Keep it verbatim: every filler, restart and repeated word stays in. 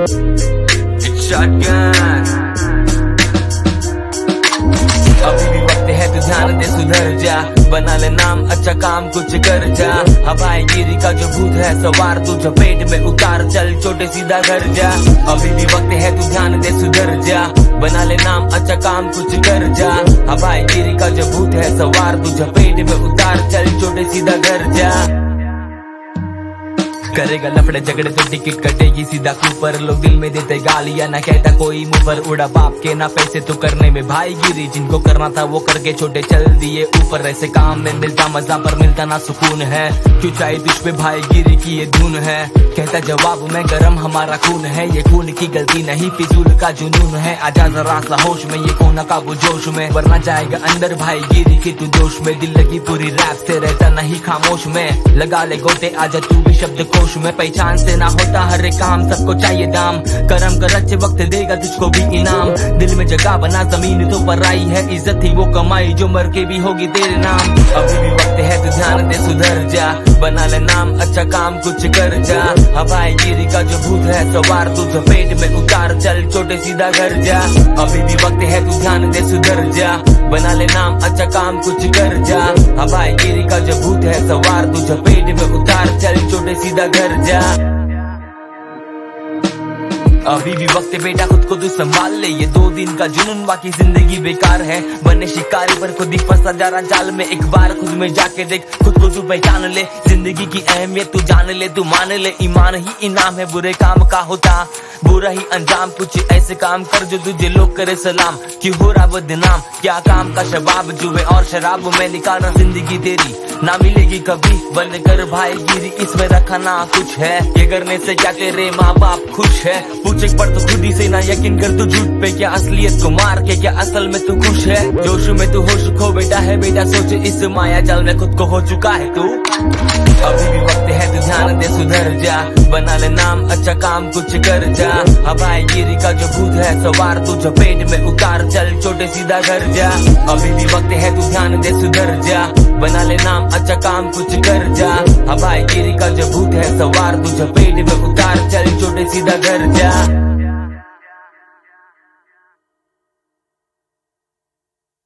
Shotgun. अभी भी वक्त है तो ध्यान दे, सुधर जा, बना ले नाम, अच्छा काम कुछ कर जा। हवाईगिरी का जो भूत है सवार, तू झपेट में उतार, चल छोटे सीधा घर जा। अभी भी वक्त है तो ध्यान दे, सुधर जा, बना ले नाम, अच्छा काम कुछ कर जा। हवाईगिरी का जो भूत है सवार, तू झपेट में उतार, चल छोटे सीधा घर जा। करेगा लफड़े झगड़े तो टिकट कटेगी सीधा ऊपर, लोग दिल में देते गालियां, ना कहता कोई मुंह पर, उड़ा बाप के ना पैसे तो करने में भाईगिरी, जिनको करना था वो करके छोटे चल दिए ऊपर। ऐसे काम में मिलता मजा पर मिलता ना सुकून है, क्यों चाहे तुझ पे भाईगिरी की ये धुन है। कहता जवाब में गरम हमारा खून है, ये खून की गलती नहीं फिजूल का जुनून है। आजा जरा सा होश में, ये खून का वो जोश में, वरना जाएगा अंदर भाईगिरी की तू जोश में। दिल लगी पूरी रैप से, रहता नहीं खामोश में, लगा ले गोटे आजा तू भी शब्द कोश में। पहचान से ना होता हर एक काम, सबको चाहिए दाम, करम कर अच्छे वक्त देगा तुझको भी इनाम। दिल में जगह बना, जमीन तो पराई है, इज्जत ही वो कमाई जो मर के भी होगी तेरे नाम। अभी भी वक्त है तो ध्यान दे, सुधर जा, बना ले नाम, अच्छा काम कुछ कर जा। हवाईगिरी का जो भूत है सवार, तू झपेट में उतार, चल छोटे सीधा घर जा। अभी भी वक्त है तो ध्यान दे, सुधर जा, बना ले नाम, अच्छा काम कुछ कर जा। हवाईगिरी का जो भूत है सवार, तू झपेट में उतार, चल छोटे सीधा घर जा। अभी भी वक्त है बेटा, खुद को तू संभाल ले, ये दो दिन का जुनून बाकी जिंदगी बेकार है। बने शिकारी पर खुद ही फंसा जा रहा जाल में, एक बार खुद में जाके देख, खुद को तू पहचान ले। जिंदगी की अहमियत तू जान ले, तू मान ले, ईमान ही इनाम है बुरे काम का होता, बुरा ही अंजाम। कुछ ऐसे काम कर जो तुझे लोग करे सलाम, क्यों हो रहा बदनाम, क्या काम का शबाब, जुए और शराब में निकालना जिंदगी तेरी ना मिलेगी कभी। बंद कर भाईगिरी, इसमें रखा ना कुछ है, ये करने से क्या तेरे माँ बाप खुश है। पूछे पर तो खुद ही से ना यकीन कर तू झूठ पे, क्या असलियत को मार के क्या असल में तू खुश है। जोश में तू होश खो बेटा है, बेटा सोच इस माया जाल में खुद को हो चुका है तू। अभी भी वक्त है तो ध्यान दे, सुधर जा, बना ले नाम, अच्छा काम कुछ कर जा। हवाईगिरी का जो भूत है सवार, तू झपेट में उतार, चल छोटे सीधा घर जा। अभी भी वक्त है तो ध्यान दे, सुधर जा, बना ले नाम, अच्छा काम कुछ कर जा। हवाईगिरी का जो भूत है सवार, तू झपेट में उतार, चल छोटे सीधा घर जा।